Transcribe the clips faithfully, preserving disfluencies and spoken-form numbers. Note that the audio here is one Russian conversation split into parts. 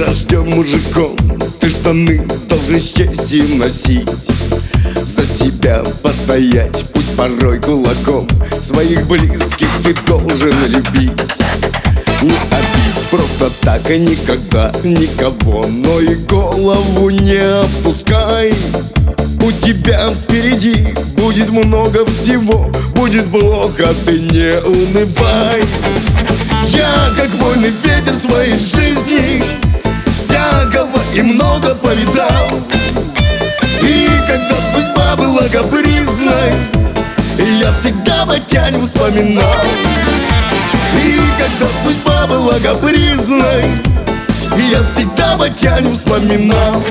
рожден мужиком, ты штаны должен с честью носить, за себя постоять, пусть порой кулаком. Своих близких ты должен любить, не обидеть просто так и никогда никого. Но и голову не опускай, у тебя впереди будет много всего. Будет плохо, ты не унывай. Я, как вольный ветер своей жизни, всякого и много повидал. И когда судьба была капризной, я всегда Батянин вспоминал. И когда судьба была капризной, я всегда Батянин вспоминал.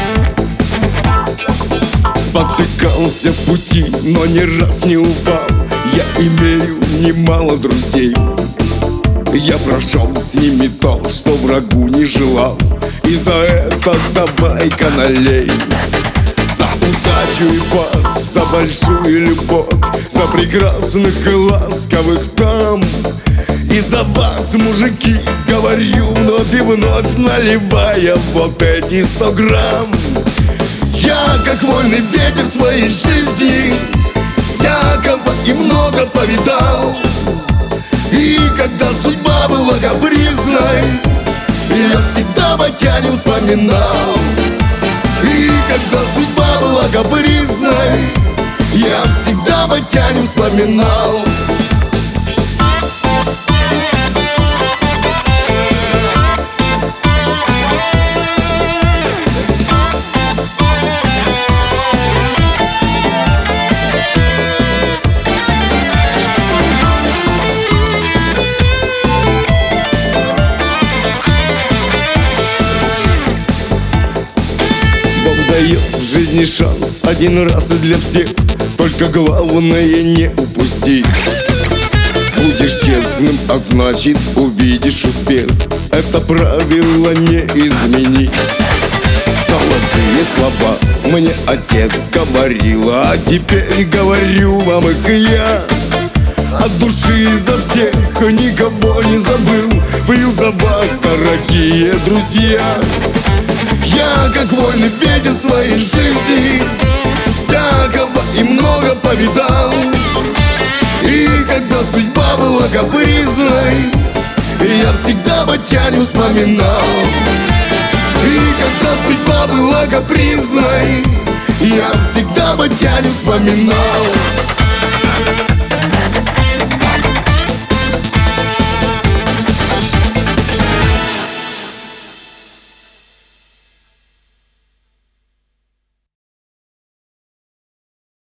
Спотыкался в пути, но ни раз не упал. Я имею немало друзей, я прошел с ними то, что врагу не желал. И за это давай-ка налей. За удачу и факт, за большую любовь, за прекрасных и ласковых там. И за вас, мужики, говорю вновь и вновь, наливая вот эти сто грамм. Я, как вольный ветер своей жизни, всякого и много повидал. И когда судьба была капризной, я всегда Батянин вспоминал. И когда судьба была капризной, я всегда Батянин вспоминал. Дает в жизни шанс один раз и для всех, только главное не упусти. Будешь честным, а значит увидишь успех, это правило не изменить. Золотые слова мне отец говорил, а теперь говорю вам их я. От души за всех никого не забыл, пою за вас, дорогие друзья. Я, как вольный ветер своей жизни, всякого и много повидал. И когда судьба была капризной, я всегда Батянин вспоминал. И когда судьба была капризной, я всегда Батянин вспоминал.